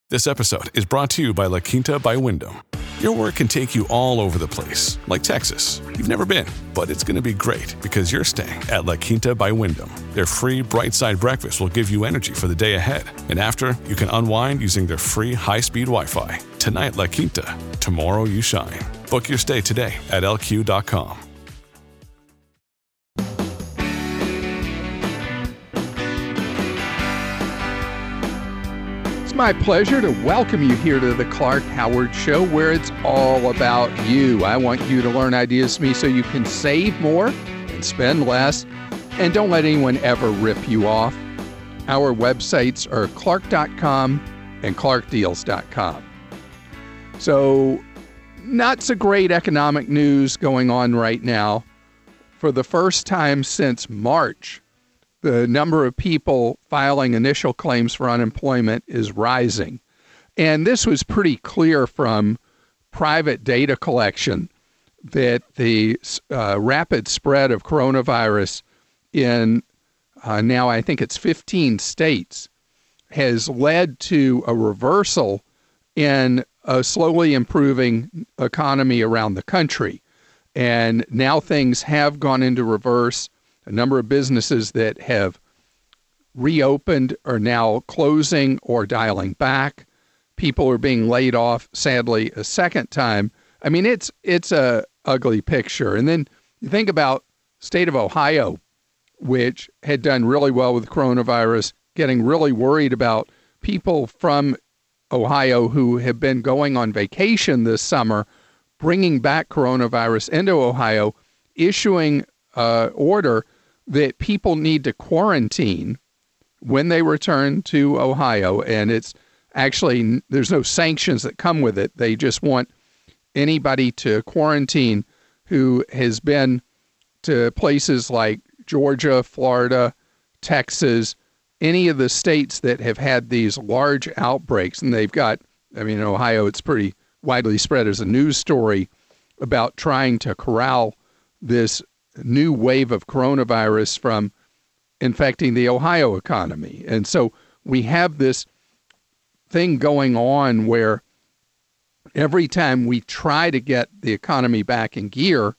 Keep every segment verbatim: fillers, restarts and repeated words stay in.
This episode is brought to you by La Quinta by Wyndham. Your work can take you all over the place, like Texas. You've never been, but it's going to be great because you're staying at La Quinta by Wyndham. Their free Bright Side breakfast will give you energy for the day ahead. And after, you can unwind using their free high-speed Wi-Fi. Tonight, La Quinta. Tomorrow, you shine. Book your stay today at L Q dot com. My pleasure to welcome you here to the Clark Howard Show, where it's all about you. I want you to learn ideas from me so you can save more and spend less, and don't let anyone ever rip you off. Our websites are clark dot com and clark deals dot com. So, not so great economic news going on right now. For the first time since March, the number of people filing initial claims for unemployment is rising. And this was pretty clear from private data collection that the uh, rapid spread of coronavirus in uh, now I think it's fifteen states has led to a reversal in a slowly improving economy around the country. And now things have gone into reverse. A number of businesses that have reopened are now closing or dialing back. People are being laid off, sadly, a second time. I mean, it's it's a ugly picture. And then you think about state of Ohio, which had done really well with coronavirus, getting really worried about people from Ohio who have been going on vacation this summer, bringing back coronavirus into Ohio, issuing an order that people need to quarantine when they return to Ohio. And it's actually, there's no sanctions that come with it. They just want anybody to quarantine who has been to places like Georgia, Florida, Texas, any of the states that have had these large outbreaks. And they've got, I mean, in Ohio, it's pretty widely spread as a news story about trying to corral this new wave of coronavirus from infecting the Ohio economy. And so we have this thing going on where every time we try to get the economy back in gear,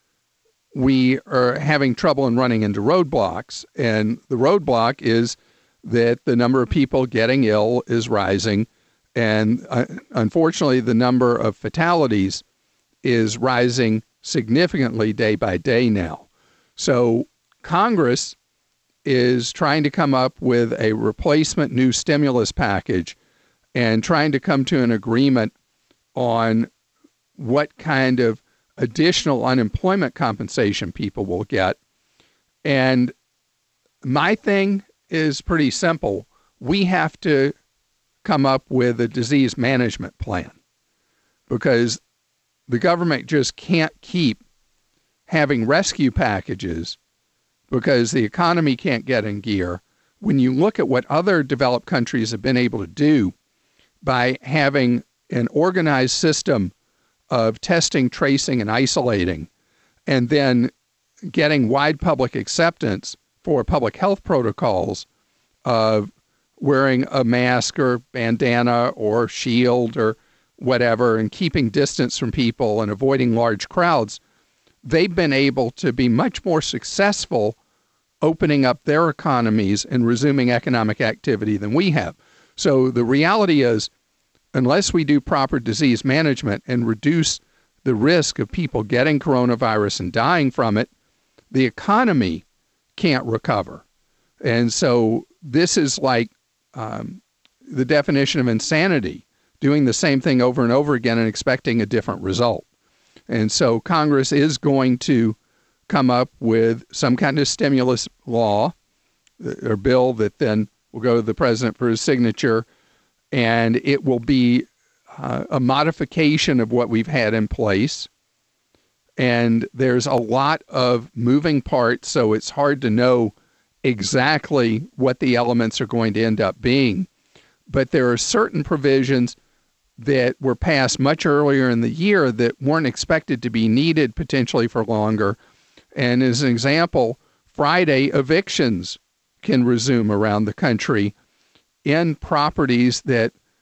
we are having trouble in running into roadblocks. And the roadblock is that the number of people getting ill is rising. And uh, unfortunately, the number of fatalities is rising significantly day by day now. So Congress is trying to come up with a replacement new stimulus package and trying to come to an agreement on what kind of additional unemployment compensation people will get. And my thing is pretty simple. We have to come up with a disease management plan, because the government just can't keep having rescue packages because the economy can't get in gear. When you look at what other developed countries have been able to do by having an organized system of testing, tracing, and isolating, and then getting wide public acceptance for public health protocols of wearing a mask or bandana or shield or whatever, and keeping distance from people and avoiding large crowds, they've been able to be much more successful opening up their economies and resuming economic activity than we have. So the reality is, unless we do proper disease management and reduce the risk of people getting coronavirus and dying from it, the economy can't recover. And so this is like um, the definition of insanity, doing the same thing over and over again and expecting a different result. And so Congress is going to come up with some kind of stimulus law or bill that then will go to the president for his signature, and it will be uh, a modification of what we've had in place. And there's a lot of moving parts, so it's hard to know exactly what the elements are going to end up being. But there are certain provisions that were passed much earlier in the year that weren't expected to be needed potentially for longer. And as an example, Friday evictions can resume around the country in properties that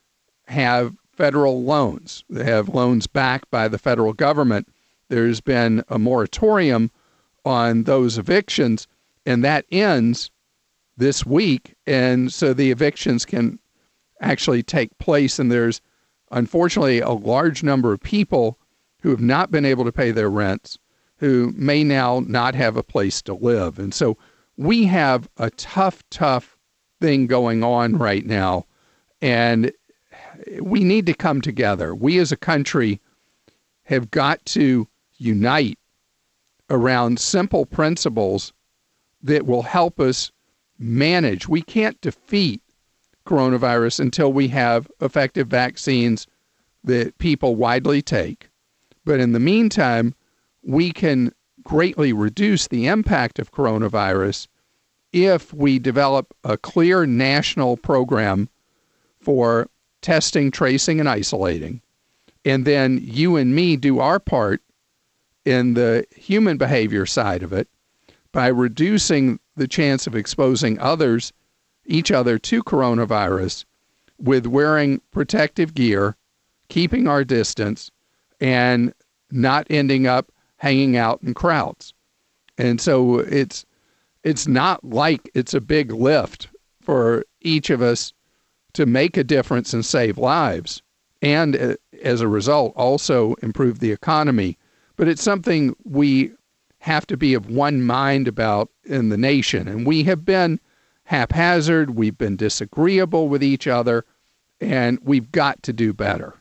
have federal loans. They have loans backed by the federal government. There's been a moratorium on those evictions, and that ends this week. And so the evictions can actually take place. And there's unfortunately a large number of people who have not been able to pay their rents, who may now not have a place to live. And so we have a tough, tough thing going on right now. And we need to come together. We as a country have got to unite around simple principles that will help us manage. We can't defeat coronavirus until we have effective vaccines that people widely take. But in the meantime, we can greatly reduce the impact of coronavirus if we develop a clear national program for testing, tracing, and isolating. And then you and me do our part in the human behavior side of it by reducing the chance of exposing others, each other to coronavirus with wearing protective gear, keeping our distance, and not ending up hanging out in crowds. And so it's it's not like it's a big lift for each of us to make a difference and save lives, and uh, as a result, also improve the economy. But it's something we have to be of one mind about in the nation. And we have been haphazard, we've been disagreeable with each other, and we've got to do better.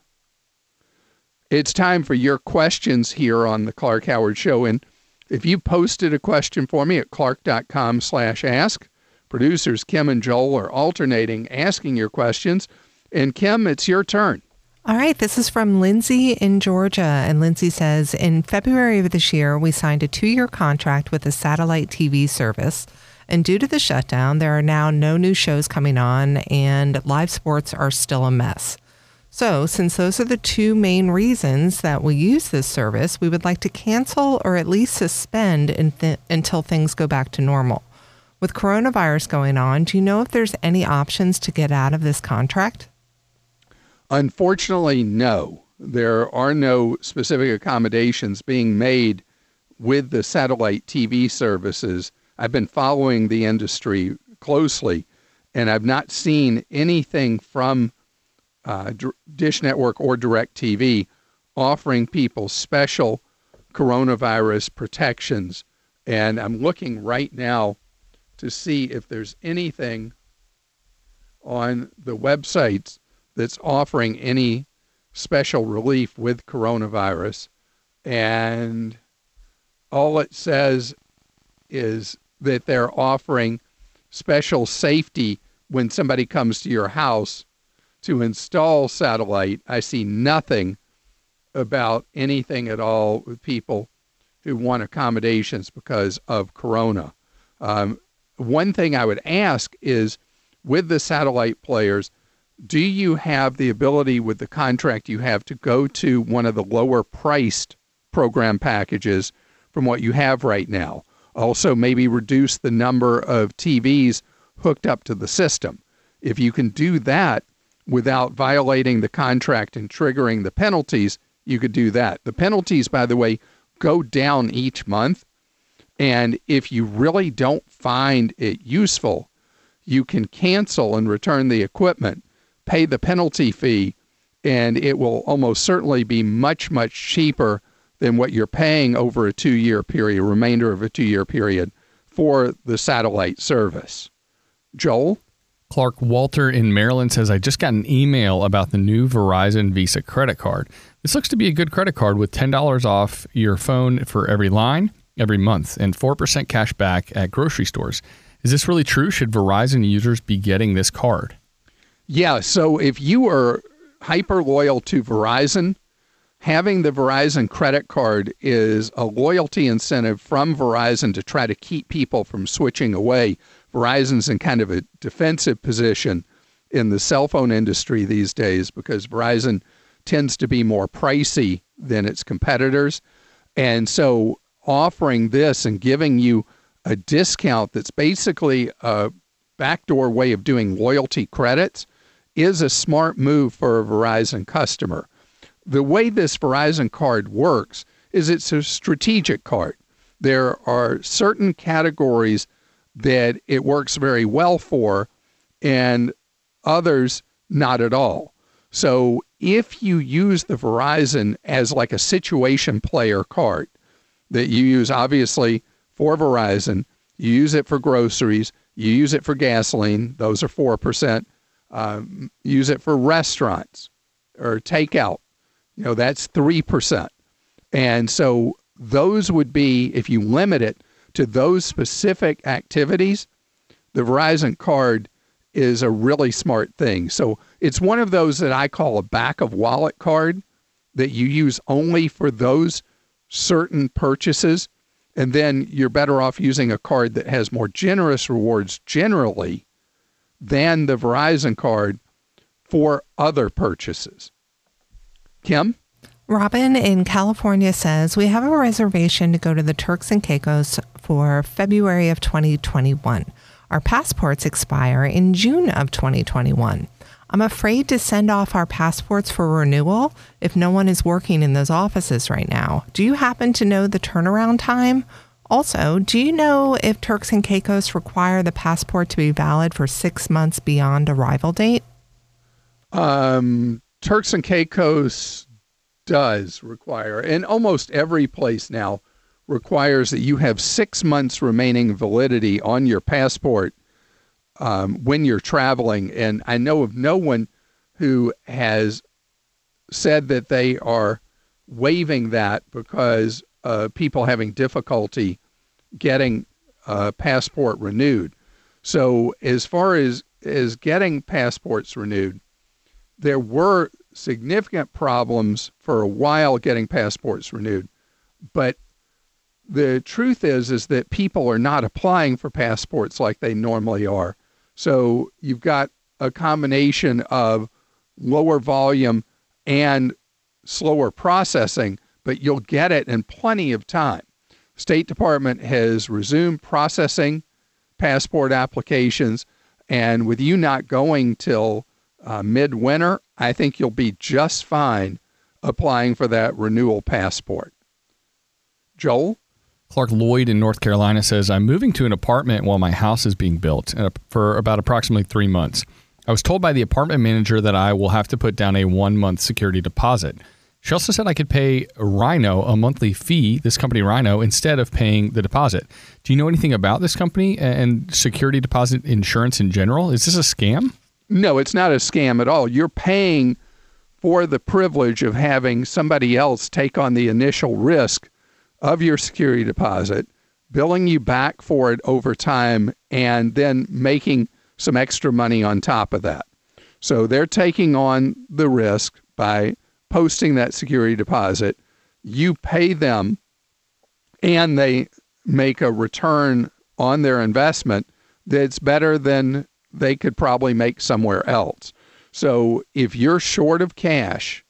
It's time for your questions here on the Clark Howard Show. And if you posted a question for me at clark.com slash ask, producers Kim and Joel are alternating asking your questions. And Kim, it's your turn. All right, this is from Lindsay in Georgia. And Lindsay says, in February of this year, we signed a two-year contract with a satellite T V service. And due to the shutdown, there are now no new shows coming on, and live sports are still a mess. So since those are the two main reasons that we use this service, we would like to cancel or at least suspend in th- until things go back to normal. With coronavirus going on, do you know if there's any options to get out of this contract? Unfortunately, no. There are no specific accommodations being made with the satellite T V services. I've been following the industry closely, and I've not seen anything from uh, Dish Network or DirecTV offering people special coronavirus protections. And I'm looking right now to see if there's anything on the websites that's offering any special relief with coronavirus. And all it says is that they're offering special safety when somebody comes to your house to install satellite. I see nothing about anything at all with people who want accommodations because of corona. Um, one thing I would ask is, with the satellite players, do you have the ability with the contract you have to go to one of the lower priced program packages from what you have right now? Also, maybe reduce the number of T Vs hooked up to the system. If you can do that without violating the contract and triggering the penalties, you could do that. The penalties, by the way, go down each month. And if you really don't find it useful, you can cancel and return the equipment, pay the penalty fee, and it will almost certainly be much, much cheaper than what you're paying over a two-year period, remainder of a two-year period, for the satellite service. Joel? Clark, Walter in Maryland says, I just got an email about the new Verizon Visa credit card. This looks to be a good credit card with ten dollars off your phone for every line every month and four percent cash back at grocery stores. Is this really true? Should Verizon users be getting this card? Yeah, so if you are hyper loyal to Verizon, having the Verizon credit card is a loyalty incentive from Verizon to try to keep people from switching away. Verizon's in kind of a defensive position in the cell phone industry these days because Verizon tends to be more pricey than its competitors. And so offering this and giving you a discount that's basically a backdoor way of doing loyalty credits is a smart move for a Verizon customer. The way this Verizon card works is it's a strategic card. There are certain categories that it works very well for and others not at all. So if you use the Verizon as like a situation player card that you use obviously for Verizon, you use it for groceries, you use it for gasoline, those are four percent, um, use it for restaurants or takeout, you know, that's three percent. And so those would be, if you limit it to those specific activities, the Verizon card is a really smart thing. So it's one of those that I call a back of wallet card that you use only for those certain purchases. And then you're better off using a card that has more generous rewards generally than the Verizon card for other purchases. Kim? Robin in California says, we have a reservation to go to the Turks and Caicos for February of twenty twenty-one. Our passports expire in June of twenty twenty-one. I'm afraid to send off our passports for renewal if no one is working in those offices right now. Do you happen to know the turnaround time? Also, do you know if Turks and Caicos require the passport to be valid for six months beyond arrival date? Um, Turks and Caicos does require, and almost every place now requires that you have six months remaining validity on your passport um, when you're traveling. And I know of no one who has said that they are waiving that because uh, people having difficulty getting a passport renewed. So as far as, as getting passports renewed, there were significant problems for a while getting passports renewed. But the truth is, is that people are not applying for passports like they normally are. So you've got a combination of lower volume and slower processing, but you'll get it in plenty of time. State Department has resumed processing passport applications, and with you not going till uh, midwinter, I think you'll be just fine applying for that renewal passport. Joel? Clark Lloyd in North Carolina says, I'm moving to an apartment while my house is being built for about approximately three months. I was told by the apartment manager that I will have to put down a one-month security deposit. She also said I could pay Rhino a monthly fee, this company Rhino, instead of paying the deposit. Do you know anything about this company and security deposit insurance in general? Is this a scam? No, it's not a scam at all. You're paying for the privilege of having somebody else take on the initial risk of your security deposit, billing you back for it over time, and then making some extra money on top of that. So they're taking on the risk by posting that security deposit. You pay them, and they make a return on their investment that's better than they could probably make somewhere else. So if you're short of cash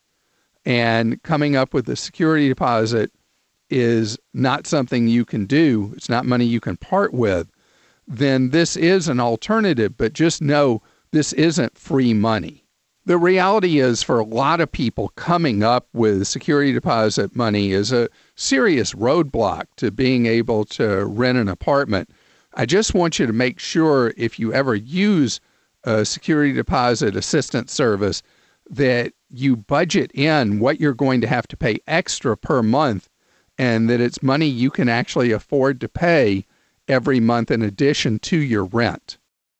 and coming up with a security deposit is not something you can do, it's not money you can part with, then this is an alternative, but just know this isn't free money. The reality is, for a lot of people, coming up with security deposit money is a serious roadblock to being able to rent an apartment. I just want you to make sure, if you ever use a security deposit assistance service, that you budget in what you're going to have to pay extra per month, and that it's money you can actually afford to pay every month in addition to your rent.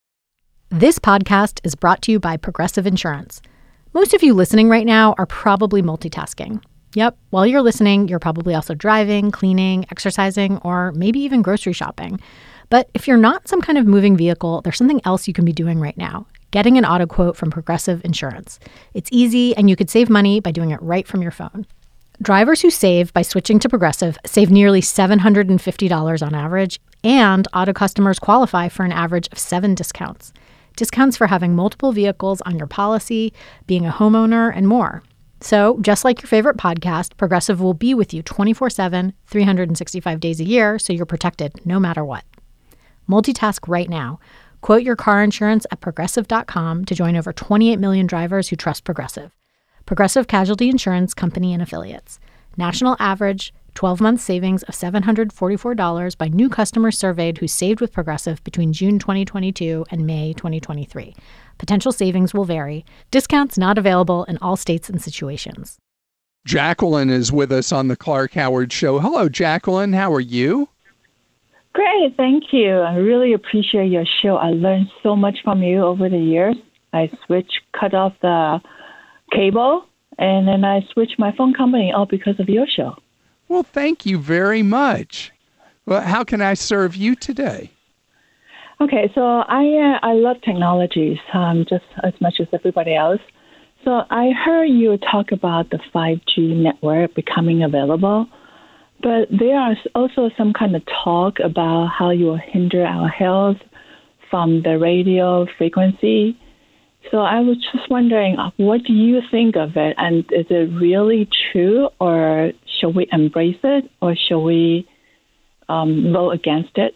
This podcast is brought to you by Progressive Insurance. Most of you listening right now are probably multitasking. Yep, while you're listening, you're probably also driving, cleaning, exercising, or maybe even grocery shopping. But if you're not some kind of moving vehicle, there's something else you can be doing right now: getting an auto quote from Progressive Insurance. It's easy, and you could save money by doing it right from your phone. Drivers who save by switching to Progressive save nearly seven hundred fifty dollars on average, and auto customers qualify for an average of seven discounts. Discounts for having multiple vehicles on your policy, being a homeowner, and more. So, just like your favorite podcast, Progressive will be with you twenty-four seven, three hundred sixty-five days a year, so you're protected no matter what. Multitask right now. Quote your car insurance at progressive dot com to join over twenty-eight million drivers who trust Progressive. Progressive Casualty Insurance Company and Affiliates. National average twelve-month savings of seven hundred forty-four dollars by new customers surveyed who saved with Progressive between June twenty twenty-two and May twenty twenty-three. Potential savings will vary. Discounts not available in all states and situations. Jacqueline is with us on the Clark Howard Show. Hello, Jacqueline. How are you? Great, thank you. I really appreciate your show. I learned so much from you over the years. I switched, cut off the cable, and then I switched my phone company all because of your show. Well, thank you very much. Well, how can I serve you today? Okay, so I uh, I love technologies um, just as much as everybody else. So I heard you talk about the five G network becoming available. But there is also some kind of talk about how you will hinder our health from the radio frequency. So I was just wondering, what do you think of it? And is it really true, or should we embrace it, or should we um, vote against it?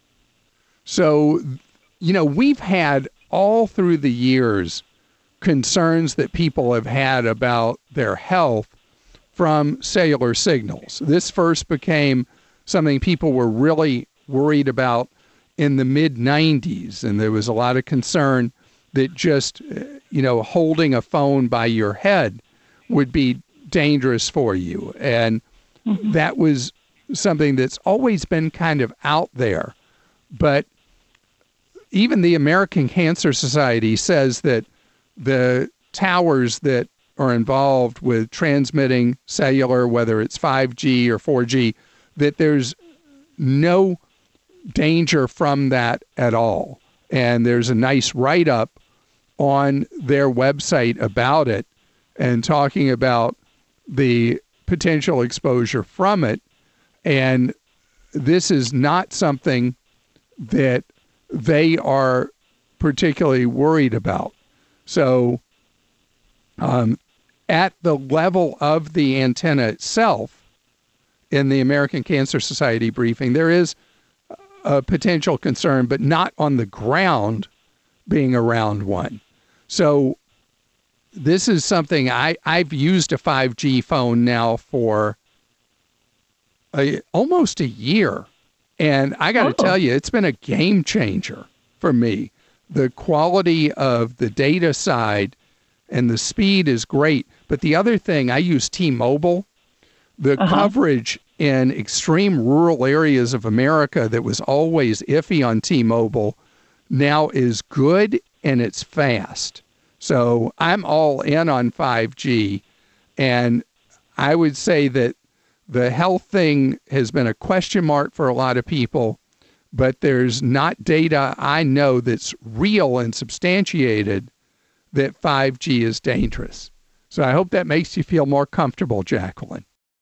So, you know, we've had all through the years concerns that people have had about their health from cellular signals. This first became something people were really worried about in the mid nineties, and there was a lot of concern that just, you know, holding a phone by your head would be dangerous for you. And mm-hmm. that was something that's always been kind of out there. But even the American Cancer Society says that the towers that are involved with transmitting cellular, whether it's five G or four G, that there's no danger from that at all. And there's a nice write-up on their website about it and talking about the potential exposure from it. And this is not something that they are particularly worried about. So, um, at the level of the antenna itself, in the American Cancer Society briefing, there is a potential concern, but not on the ground being around one. So this is something I, I've used a five G phone now for a, almost a year. And I got to oh. tell you, it's been a game changer for me. The quality of the data side and the speed is great. But the other thing, I use T-Mobile. The uh-huh. coverage in extreme rural areas of America that was always iffy on T-Mobile now is good, and it's fast. So I'm all in on five G. And I would say that the health thing has been a question mark for a lot of people, but there's not data I know that's real and substantiated that five G is dangerous. So I hope that makes you feel more comfortable, Jacqueline.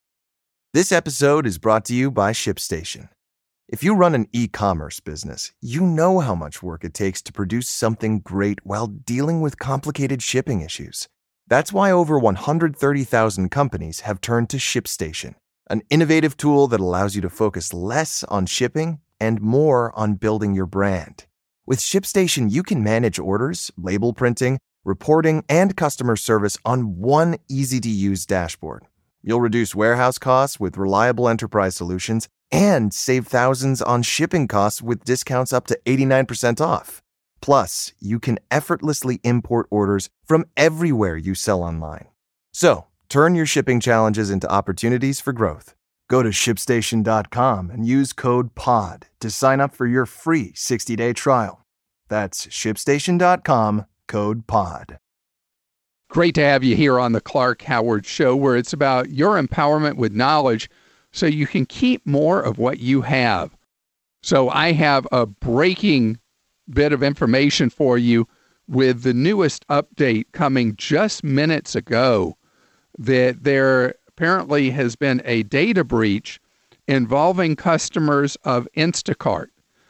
This episode is brought to you by ShipStation. If you run an e-commerce business, you know how much work it takes to produce something great while dealing with complicated shipping issues. That's why over one hundred thirty thousand companies have turned to ShipStation, an innovative tool that allows you to focus less on shipping and more on building your brand. With ShipStation, you can manage orders, label printing, reporting, and customer service on one easy-to-use dashboard. You'll reduce warehouse costs with reliable enterprise solutions and save thousands on shipping costs with discounts up to eighty-nine percent off. Plus, you can effortlessly import orders from everywhere you sell online. So, turn your shipping challenges into opportunities for growth. Go to ship station dot com and use code P O D to sign up for your free sixty-day trial. That's ship station dot com, code P O D. Great to have you here on the Clark Howard Show, where it's about your empowerment with knowledge so you can keep more of what you have. So I have a breaking bit of information for you with the newest update coming just minutes ago, that there apparently has been a data breach involving customers of Instacart.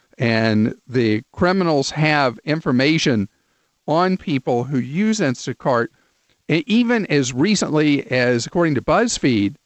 And the criminals have information on people who use Instacart. And even as recently as, according to BuzzFeed,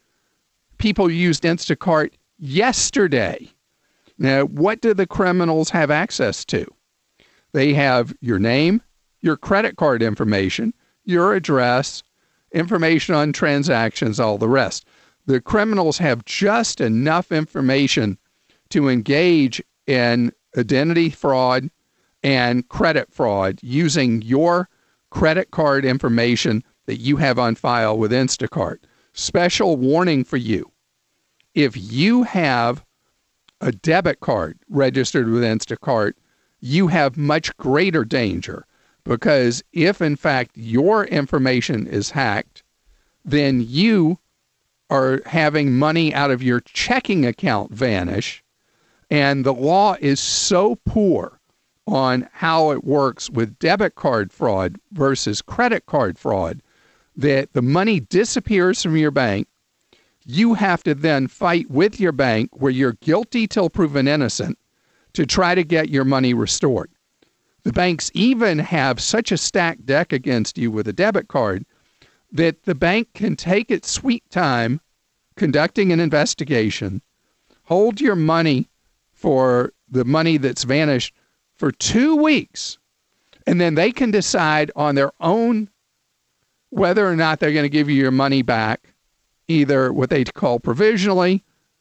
people used Instacart yesterday. Now, what do the criminals have access to? They have your name, your credit card information, your address, information on transactions, all the rest. The criminals have just enough information to engage in identity fraud and credit fraud using your credit card information that you have on file with Instacart. Special warning for you. If you have a debit card registered with Instacart, you have much greater danger, because if in fact your information is hacked, then you are having money out of your checking account vanish. And the law is so poor on how it works with debit card fraud versus credit card fraud that the money disappears from your bank. You have to then fight with your bank, where you're guilty till proven innocent, to try to get your money restored. The banks even have such a stacked deck against you with a debit card that the bank can take its sweet time conducting an investigation, hold your money for the money that's vanished for two weeks, and then they can decide on their own whether or not they're going to give you your money back, either what they call provisionally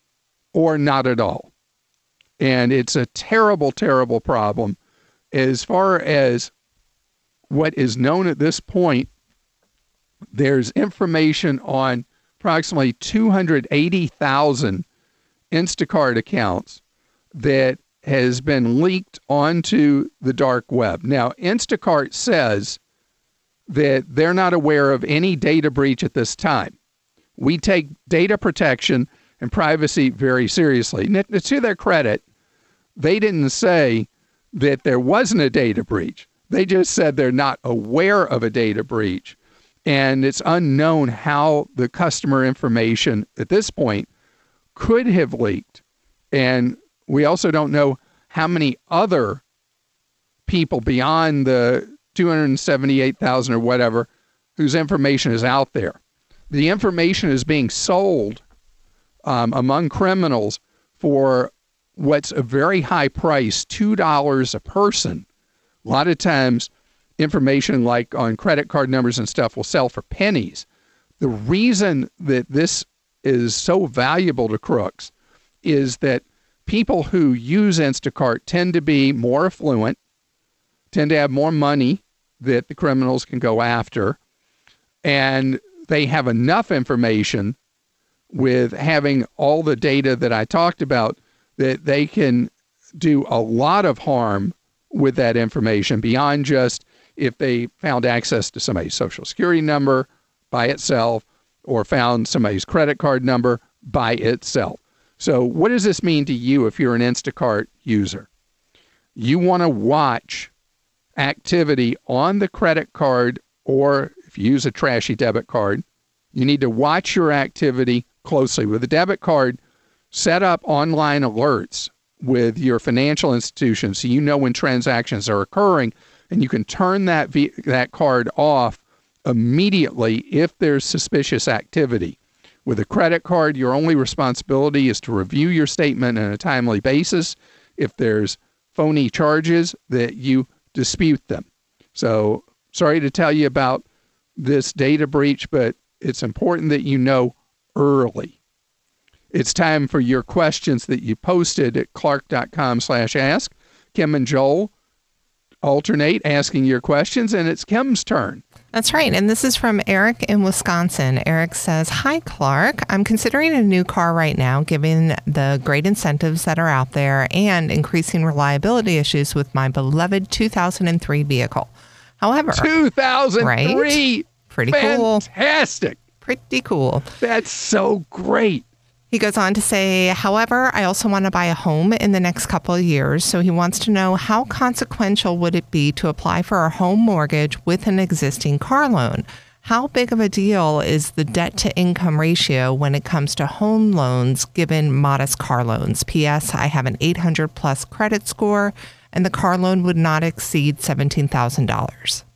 or not at all. And it's a terrible, terrible problem. As far as what is known at this point, there's information on approximately two hundred eighty thousand Instacart accounts that has been leaked onto the dark web. Now, Instacart says that they're not aware of any data breach at this time. We take data protection and privacy very seriously. And to their credit, they didn't say that there wasn't a data breach. They just said they're not aware of a data breach. And it's unknown how the customer information at this point could have leaked. And we also don't know how many other people beyond the two hundred seventy-eight thousand or whatever whose information is out there. The information is being sold um, among criminals for what's a very high price, two dollars a person. A lot of times, information like on credit card numbers and stuff will sell for pennies. The reason that this is so valuable to crooks is that people who use Instacart tend to be more affluent, tend to have more money that the criminals can go after, and they have enough information with having all the data that I talked about that they can do a lot of harm with that information beyond just if they found access to somebody's social security number by itself or found somebody's credit card number by itself. So what does this mean to you if you're an Instacart user? You want to watch activity on the credit card, or if you use a trashy debit card, you need to watch your activity closely. With a debit card, set up online alerts with your financial institution so you know when transactions are occurring, and you can turn that v- that card off immediately if there's suspicious activity. With a credit card, your only responsibility is to review your statement on a timely basis. If there's phony charges, that you dispute them. So sorry to tell you about this data breach, but it's important that you know early. It's time for your questions that you posted at clark.com slash ask. Kim and Joel alternate asking your questions, and it's Kim's turn. That's right. And this is from Eric in Wisconsin. Eric says, "Hi, Clark. I'm considering a new car right now, given the great incentives that are out there and increasing reliability issues with my beloved two thousand three vehicle. However, two thousand three. Right? Pretty cool. Fantastic. Pretty cool. That's so great. He goes on to say, however, I also want to buy a home in the next couple of years. So he wants to know, how consequential would it be to apply for a home mortgage with an existing car loan? How big of a deal is the debt to income ratio when it comes to home loans given modest car loans? P S. I have an eight hundred plus credit score and the car loan would not exceed seventeen thousand dollars.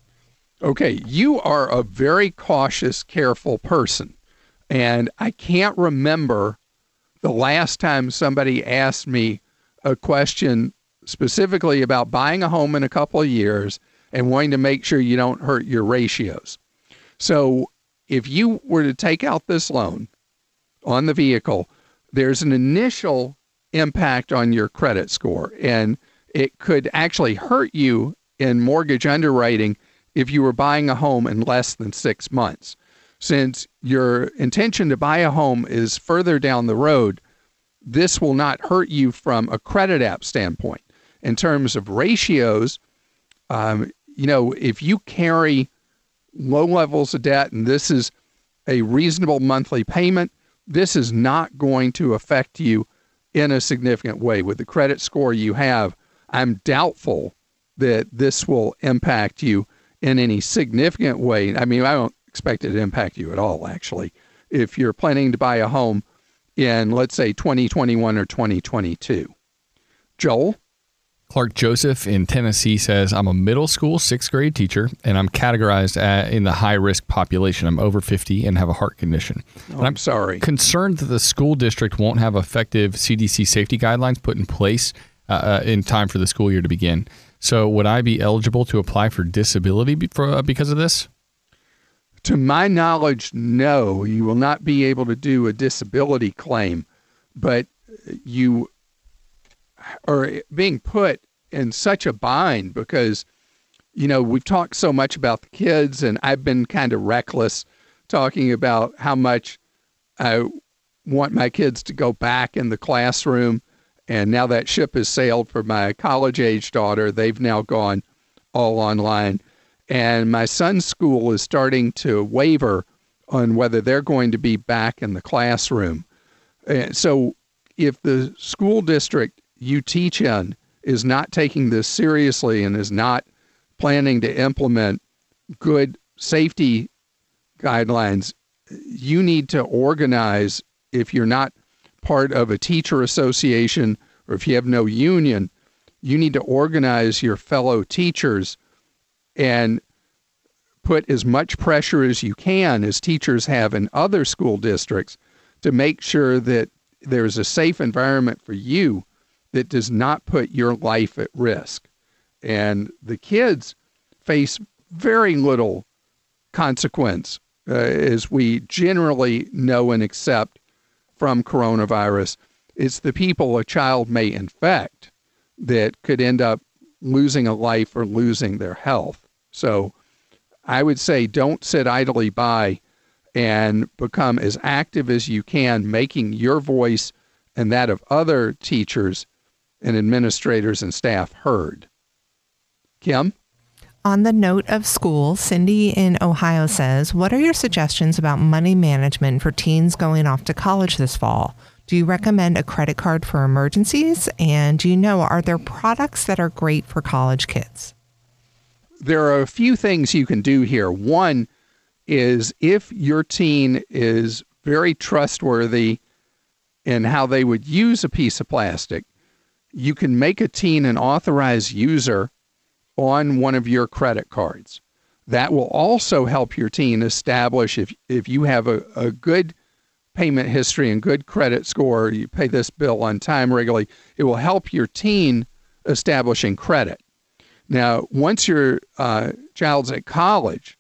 Okay, you are a very cautious, careful person. And I can't remember the last time somebody asked me a question specifically about buying a home in a couple of years and wanting to make sure you don't hurt your ratios. So if you were to take out this loan on the vehicle, there's an initial impact on your credit score, and it could actually hurt you in mortgage underwriting if you were buying a home in less than six months. Since your intention to buy a home is further down the road, this will not hurt you from a credit app standpoint. In terms of ratios, um, you know, if you carry low levels of debt and this is a reasonable monthly payment, this is not going to affect you in a significant way. With the credit score you have, I'm doubtful that this will impact you in any significant way. I mean, I don't expect it to impact you at all, actually, if you're planning to buy a home in, let's say, twenty twenty-one or twenty twenty-two. Joel? Clark Joseph in Tennessee says, I'm a middle school sixth grade teacher, and I'm categorized at, in the high-risk population. I'm over fifty and have a heart condition. Oh, and I'm sorry. Concerned that the school district won't have effective C D C safety guidelines put in place uh, uh, in time for the school year to begin. So would I be eligible to apply for disability be- for, uh, because of this? To my knowledge, no. You will not be able to do a disability claim, but you are being put in such a bind because, you know, we've talked so much about the kids, and I've been kind of reckless talking about how much I want my kids to go back in the classroom. And now that ship has sailed for my college-age daughter. They've now gone all online. And my son's school is starting to waver on whether they're going to be back in the classroom. And so if the school district you teach in is not taking this seriously and is not planning to implement good safety guidelines, you need to organize. If you're not part of a teacher association or if you have no union, you need to organize your fellow teachers and put as much pressure as you can, as teachers have in other school districts, to make sure that there's a safe environment for you that does not put your life at risk. And the kids face very little consequence, uh, as we generally know and accept from coronavirus. It's the people a child may infect that could end up losing a life or losing their health. So I would say don't sit idly by and become as active as you can, making your voice and that of other teachers and administrators and staff heard. Kim? On the note of school, Cindy in Ohio says, what are your suggestions about money management for teens going off to college this fall? Do you recommend a credit card for emergencies? And do you know, are there products that are great for college kids? There are a few things you can do here. One is if your teen is very trustworthy in how they would use a piece of plastic, you can make a teen an authorized user on one of your credit cards. That will also help your teen establish, if if you have a, a good payment history and good credit score, you pay this bill on time regularly, it will help your teen establishing credit. Now, once your uh, child's at college,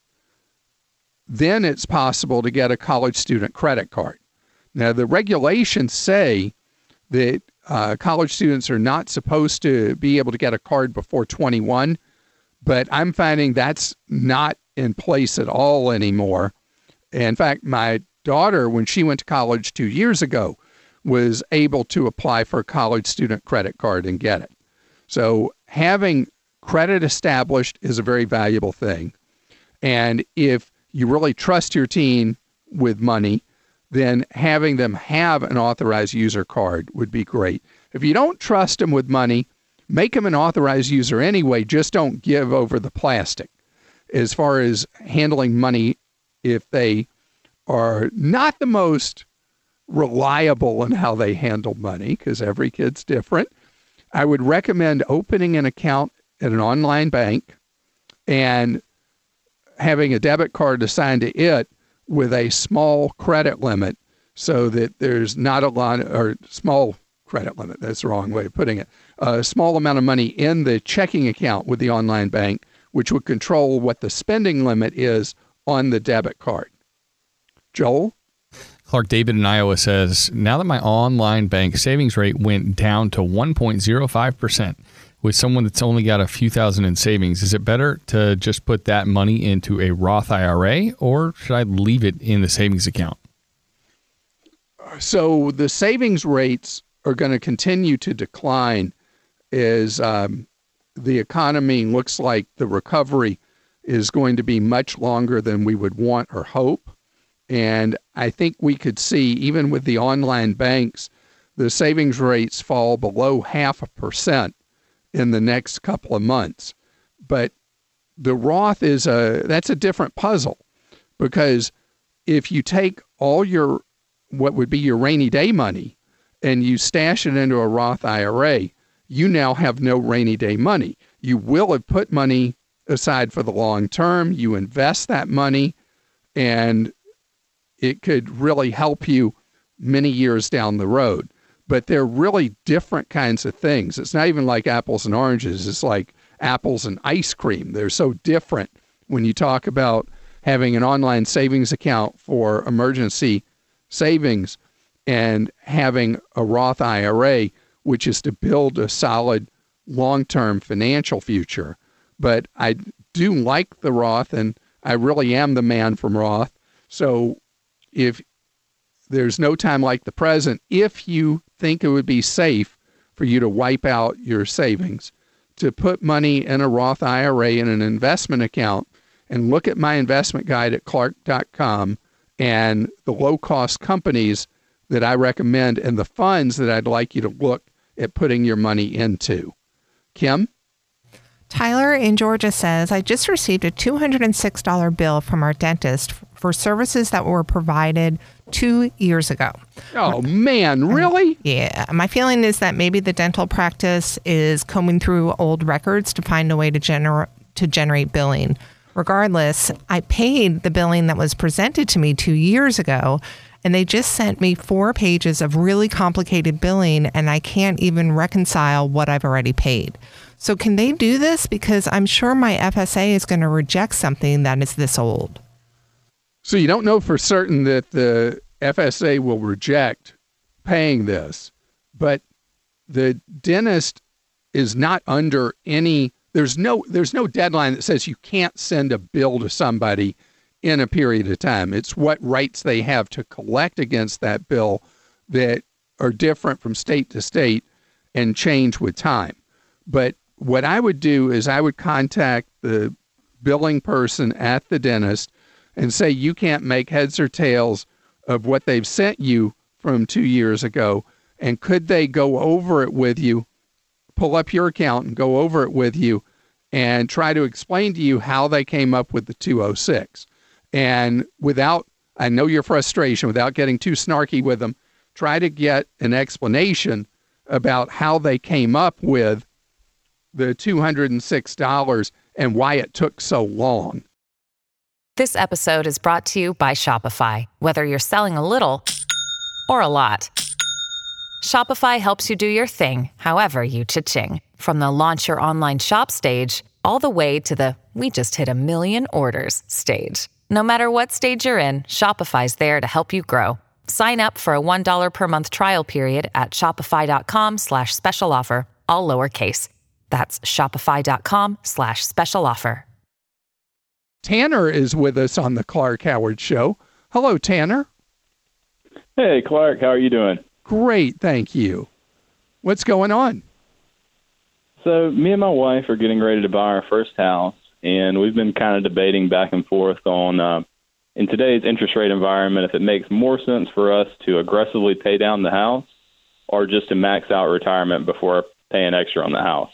then it's possible to get a college student credit card. Now, the regulations say that uh, college students are not supposed to be able to get a card before twenty-one, but I'm finding that's not in place at all anymore. In fact, my daughter, when she went to college two years ago, was able to apply for a college student credit card and get it. So having credit established is a very valuable thing. And if you really trust your teen with money, then having them have an authorized user card would be great. If you don't trust them with money, make them an authorized user anyway, just don't give over the plastic. As far as handling money, if they are not the most reliable in how they handle money, because every kid's different, I would recommend opening an account at an online bank and having a debit card assigned to it with a small credit limit so that there's not a lot, or small credit limit. That's the wrong way of putting it. A small amount of money in the checking account with the online bank, which would control what the spending limit is on the debit card. Joel? Clark David in Iowa says, now that my online bank savings rate went down to one point zero five percent with someone that's only got a few thousand in savings, is it better to just put that money into a Roth I R A, or should I leave it in the savings account? So the savings rates are going to continue to decline as um, the economy looks like the recovery is going to be much longer than we would want or hope. And I think we could see, even with the online banks, the savings rates fall below half a percent in the next couple of months. But the Roth is a, that's a different puzzle, because if you take all your, what would be your rainy day money, and you stash it into a Roth I R A, you now have no rainy day money. You will have put money aside for the long term. You invest that money, and it could really help you many years down the road. But they're really different kinds of things. It's not even like apples and oranges. It's like apples and ice cream. They're so different when you talk about having an online savings account for emergency savings and having a Roth I R A, which is to build a solid long-term financial future. But I do like the Roth, and I really am the man from Roth. So if there's no time like the present, if you think it would be safe for you to wipe out your savings, to put money in a Roth I R A in an investment account, and look at my investment guide at clark dot com and the low-cost companies that I recommend and the funds that I'd like you to look at putting your money into. Kim? Tyler in Georgia says, I just received a two hundred six dollars bill from our dentist for services that were provided two years ago. Oh, man, really? Yeah. My feeling is that maybe the dental practice is combing through old records to find a way to, gener- to generate billing. Regardless, I paid the billing that was presented to me two years ago, and they just sent me four pages of really complicated billing, and I can't even reconcile what I've already paid. So can they do this? Because I'm sure my F S A is going to reject something that is this old. So you don't know for certain that the F S A will reject paying this, but the dentist is not under any, there's no, there's no deadline that says you can't send a bill to somebody in a period of time. It's what rights they have to collect against that bill that are different from state to state and change with time. But what I would do is I would contact the billing person at the dentist and say, you can't make heads or tails of what they've sent you from two years ago. And could they go over it with you, pull up your account and go over it with you and try to explain to you how they came up with the two oh six. And without, I know your frustration, without getting too snarky with them, try to get an explanation about how they came up with the two hundred six dollars and why it took so long. This episode is brought to you by Shopify. Whether you're selling a little or a lot, Shopify helps you do your thing, however you cha-ching. From the launch your online shop stage, all the way to the we just hit a million orders stage. No matter what stage you're in, Shopify's there to help you grow. Sign up for a one dollar per month trial period at shopify.com slash special offer, all lowercase. That's shopify.com slash special offer. Tanner is with us on the Clark Howard Show. Hello, Tanner. Hey, Clark. How are you doing? Great, thank you. What's going on? So me and my wife are getting ready to buy our first house, and we've been kind of debating back and forth on, uh, in today's interest rate environment, if it makes more sense for us to aggressively pay down the house or just to max out retirement before paying extra on the house.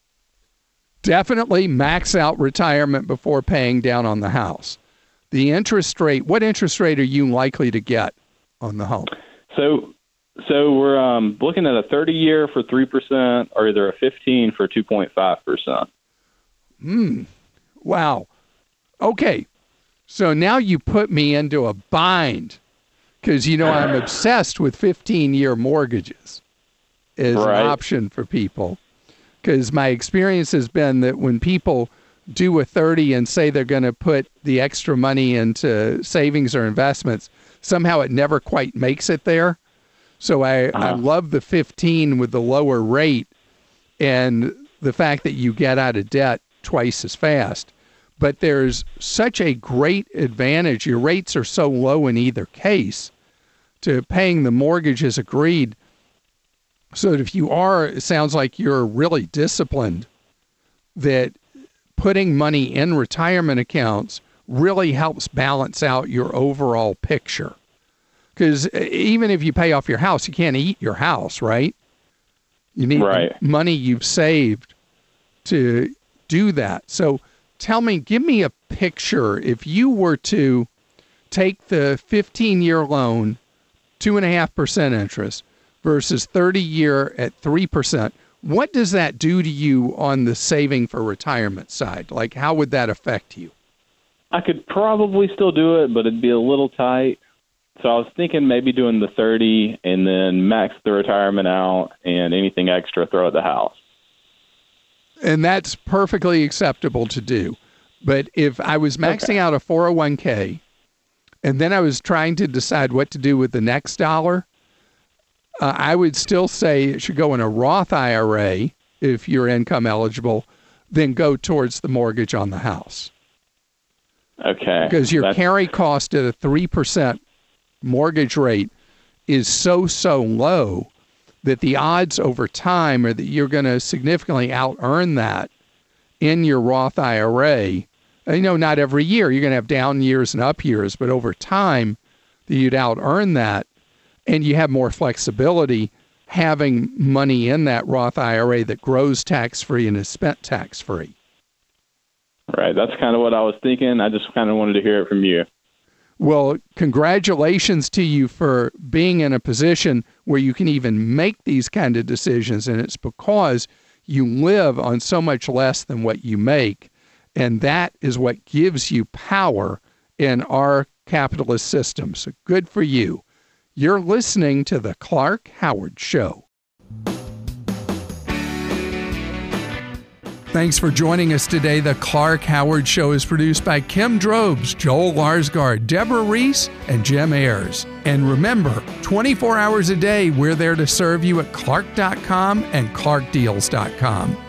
Definitely max out retirement before paying down on the house. The interest rate, what interest rate are you likely to get on the home? So so we're um, looking at a thirty-year for three percent or either a fifteen for two point five percent. Hmm. Wow. Okay. So now you put me into a bind because, you know, I'm obsessed with fifteen-year mortgages. as right. an option for people. Because my experience has been that when people do a thirty and say they're going to put the extra money into savings or investments, somehow it never quite makes it there. So I, uh-huh. I love the fifteen with the lower rate and the fact that you get out of debt twice as fast. But there's such a great advantage. Your rates are so low in either case to paying the mortgage as agreed. So that if you are, it sounds like you're really disciplined, that putting money in retirement accounts really helps balance out your overall picture. Because even if you pay off your house, you can't eat your house, right? You need right. money you've saved to do that. So tell me, give me a picture. If you were to take the fifteen-year loan, two and a half percent interest, versus thirty-year at three percent, what does that do to you on the saving for retirement side? Like, how would that affect you? I could probably still do it, but it'd be a little tight. So I was thinking maybe doing the thirty and then max the retirement out and anything extra throw at the house. And that's perfectly acceptable to do. But if I was maxing okay. out a four oh one k and then I was trying to decide what to do with the next dollar, uh, I would still say it should go in a Roth I R A if you're income eligible, then go towards the mortgage on the house. Okay. Because your That's... carry cost at a three percent mortgage rate is so, so low that the odds over time are that you're going to significantly out-earn that in your Roth I R A. You know, not every year. You're going to have down years and up years, but over time, that you'd out-earn that, and you have more flexibility having money in that Roth I R A that grows tax-free and is spent tax-free. Right. That's kind of what I was thinking. I just kind of wanted to hear it from you. Well, congratulations to you for being in a position where you can even make these kind of decisions, and it's because you live on so much less than what you make, and that is what gives you power in our capitalist system. So good for you. You're listening to The Clark Howard Show. Thanks for joining us today. The Clark Howard Show is produced by Kim Drobes, Joel Larsgaard, Deborah Reese, and Jim Ayers. And remember, twenty-four hours a day, we're there to serve you at clark dot com and clark deals dot com.